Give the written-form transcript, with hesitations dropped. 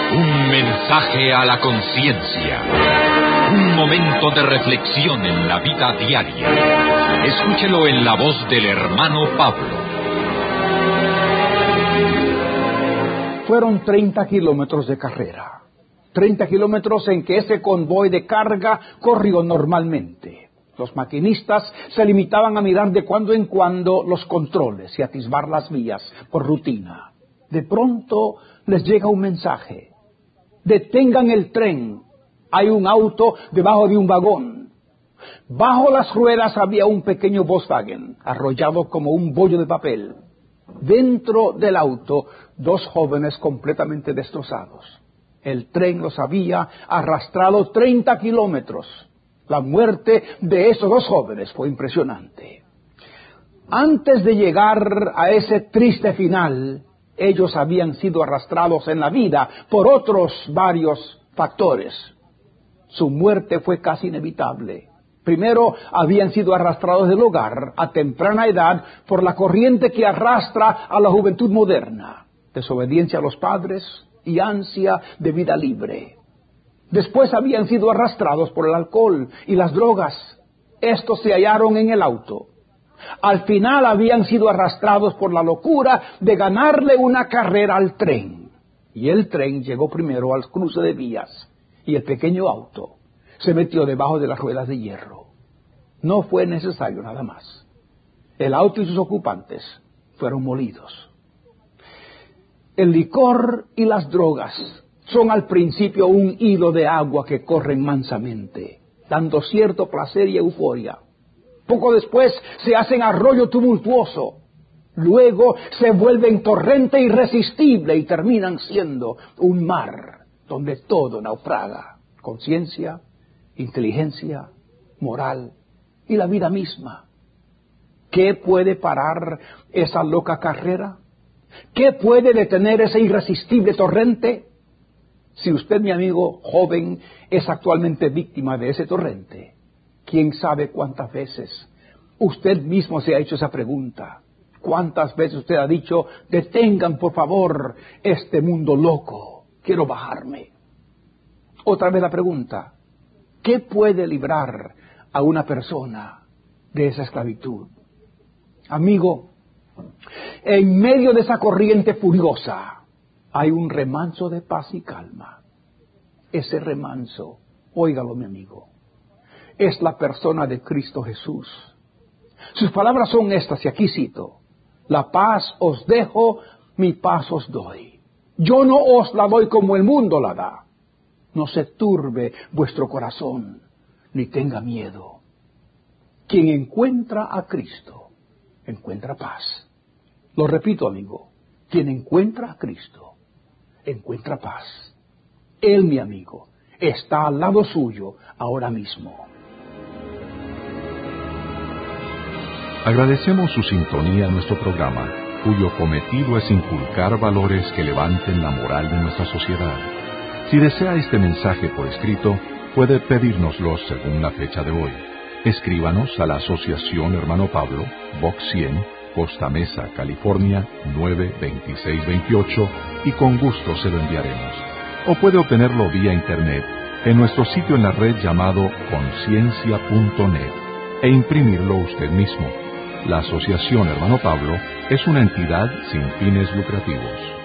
Un mensaje a la conciencia. Un momento de reflexión en la vida diaria. Escúchelo en la voz del hermano Pablo. Fueron 30 kilómetros de carrera. 30 kilómetros en que ese convoy de carga corrió normalmente. Los maquinistas se limitaban a mirar de cuando en cuando los controles y atisbar las vías por rutina. De pronto les llega un mensaje. Detengan el tren. Hay un auto debajo de un vagón. Bajo las ruedas había un pequeño Volkswagen, arrollado como un bollo de papel. Dentro del auto, 2 jóvenes completamente destrozados. El tren los había arrastrado 30 kilómetros. La muerte de esos 2 jóvenes fue impresionante. Antes de llegar a ese triste final, ellos habían sido arrastrados en la vida por otros varios factores. Su muerte fue casi inevitable. Primero, habían sido arrastrados del hogar a temprana edad por la corriente que arrastra a la juventud moderna. Desobediencia a los padres y ansia de vida libre. Después habían sido arrastrados por el alcohol y las drogas. Estos se hallaron en el auto. Al final habían sido arrastrados por la locura de ganarle una carrera al tren. Y el tren llegó primero al cruce de vías y el pequeño auto se metió debajo de las ruedas de hierro. No fue necesario nada más. El auto y sus ocupantes fueron molidos. El licor y las drogas son al principio un hilo de agua que corren mansamente, dando cierto placer y euforia. Poco después se hacen arroyo tumultuoso. Luego se vuelven torrente irresistible y terminan siendo un mar donde todo naufraga. Conciencia, inteligencia, moral y la vida misma. ¿Qué puede parar esa loca carrera? ¿Qué puede detener ese irresistible torrente? Si usted, mi amigo joven, es actualmente víctima de ese torrente, ¿quién sabe cuántas veces usted mismo se ha hecho esa pregunta? ¿Cuántas veces usted ha dicho, detengan por favor este mundo loco, quiero bajarme? Otra vez la pregunta, ¿qué puede librar a una persona de esa esclavitud? Amigo, en medio de esa corriente furiosa hay un remanso de paz y calma. Ese remanso, óigalo mi amigo, es la persona de Cristo Jesús. Sus palabras son estas, y aquí cito: la paz os dejo, mi paz os doy. Yo no os la doy como el mundo la da. No se turbe vuestro corazón, ni tenga miedo. Quien encuentra a Cristo, encuentra paz. Lo repito, amigo, quien encuentra a Cristo, encuentra paz. Él, mi amigo, está al lado suyo ahora mismo. Agradecemos su sintonía a nuestro programa, cuyo cometido es inculcar valores que levanten la moral de nuestra sociedad. Si desea este mensaje por escrito, puede pedírnoslo según la fecha de hoy. Escríbanos a la Asociación Hermano Pablo, Box 100, Costa Mesa, California, 92628, y con gusto se lo enviaremos. O puede obtenerlo vía internet en nuestro sitio en la red llamado conciencia.net e imprimirlo usted mismo. La Asociación Hermano Pablo es una entidad sin fines lucrativos.